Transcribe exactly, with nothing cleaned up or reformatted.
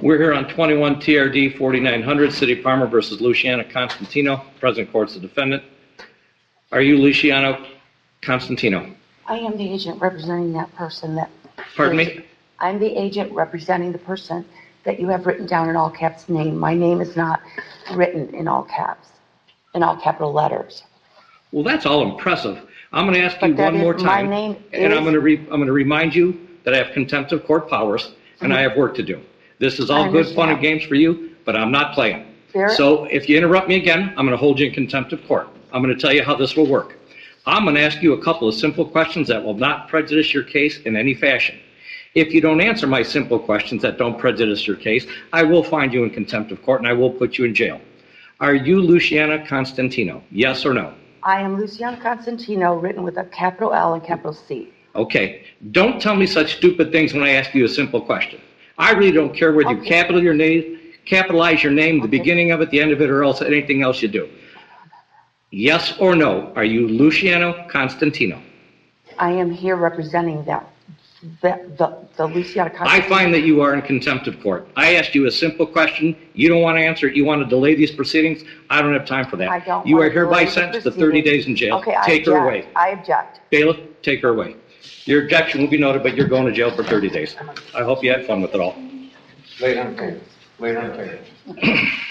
We're here on twenty-one T R D forty-nine hundred, City of Parma versus Luciano Constantino. Present court's the defendant. Are you Luciano Constantino? I am the agent representing that person that... Pardon me? I'm the agent representing the person that you have written down in all caps name. My name is not written in all caps, in all capital letters. Well, that's all impressive. I'm going to ask you But that one more is- my time, name and I'm is- going to re- I'm going to remind you that I have contempt of court powers, and I have work to do. This is all I good fun and understand. games for you, but I'm not playing. There- So if you interrupt me again, I'm going to hold you in contempt of court. I'm going to tell you how this will work. I'm going to ask you a couple of simple questions that will not prejudice your case in any fashion. If you don't answer my simple questions that don't prejudice your case, I will find you in contempt of court and I will put you in jail. Are you Luciana Constantino? Yes or no? I am Luciana Constantino, written with a capital L and capital C. Okay. Don't tell me such stupid things when I ask you a simple question. I really don't care whether you Okay. capital your name, capitalize your name, the Okay. beginning of it, the end of it, or else anything else you do. Yes or no? Are you Luciano Constantino? I am here representing that, that the, the Luciana I Constantino. find that you are in contempt of court. I asked you a simple question. You don't want to answer it. You want to delay these proceedings. I don't have time for that. I don't You want are to hereby delay the sentenced to thirty proceedings. days in jail. Okay, I Take her object. away. I object. Bailiff, take her away. Your objection will be noted, but you're going to jail for thirty days. I hope you had fun with it all. Lay it on the table. Lay it on the table.